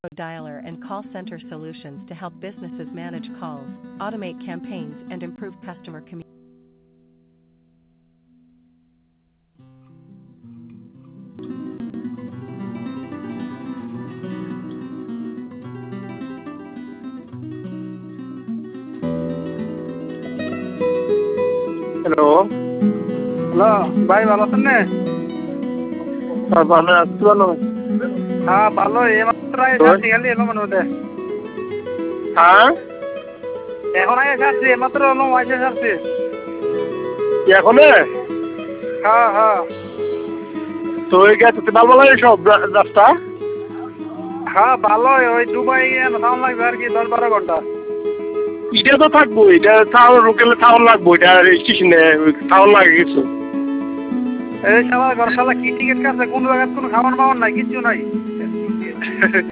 dialer and call center solutions to help businesses manage calls, automate campaigns, and improve customer communication. Hello. Hello ভাই, ভালো আছেন না? ভালো আছি। ভালো। হ্যাঁ ভালো, এইমাত্র আসছি, খালি এলো মনে হতে। হ্যাঁ এখন আগে আসছি, এইমাত্র এলো আইসে আসছি। এখন হ্যাঁ হ্যাঁ তো ওই গেছে ভালো লাগে সব রাস্তা। হ্যাঁ ভালো, ওই দুবাই সাউন্ড লাগবে আর কি 10-12 ঘন্টা। এটা তো থাকবো, এটা টাউন লোকেলে টাউন লাগবো, এটা স্টেশনে টাউন লাগে কিছু। এই শালা ঘর শালা কি টিকিট কাটছে, কোন জায়গায় কোনো খাবার মাওয়ার নাই, কিচ্ছু নাই।